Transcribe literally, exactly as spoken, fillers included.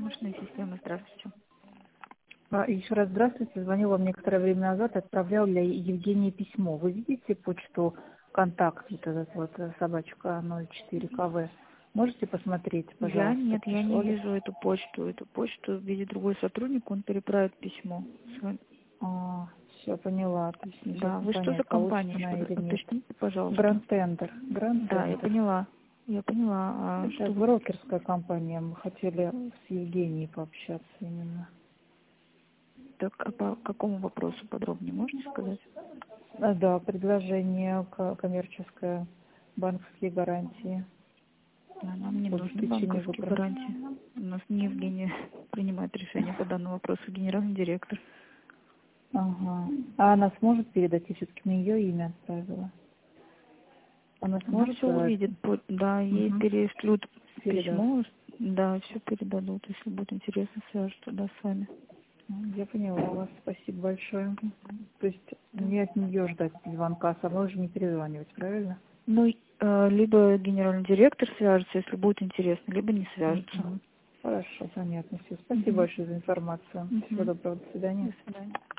Помощная система. Здравствуйте. А, Еще раз здравствуйте. Звонила вам некоторое время назад, отправлял для Евгении письмо. Вы видите почту «Контакт», вот этот вот э, собачка ноль четыре ка вэ? Можете посмотреть, Я пожалуйста, нет, я не пришло ли? вижу эту почту. Эту почту видит другой сотрудник, он переправит письмо. С- А, все, поняла. То есть мне сейчас Да, не вы что за понять, компания получится еще она раз? или нет. Уточните, пожалуйста. Гранд Тендер. Гранд Да, я Тендер. поняла. Я поняла. А Это что вы... брокерская компания. Мы хотели с Евгенией пообщаться именно. Так, а по какому вопросу подробнее можете сказать? А, да, предложение ко- коммерческое, банковские гарантии. А нам не В нужны обеспечении банковские выплат. гарантии. У нас не Евгения принимает решение по данному вопросу, генеральный директор. Ага. А она сможет передать? Я все-таки на ее имя отправила. Она Она сможет? все э, увидит, по- да, ей Угу. перешлют Передаст. письмо, да, все передадут, если будет интересно, свяжутся, да, с вами. Я поняла вас. Спасибо большое. То есть Да. мне от нее ждать звонка, со мной уже не перезванивать, правильно? Ну, и, э, либо генеральный директор свяжется, если будет интересно, либо не свяжется. Угу. Хорошо, понятно. Все. Спасибо Мгм. большое за информацию. Всего Мгм. доброго. До свидания. До свидания.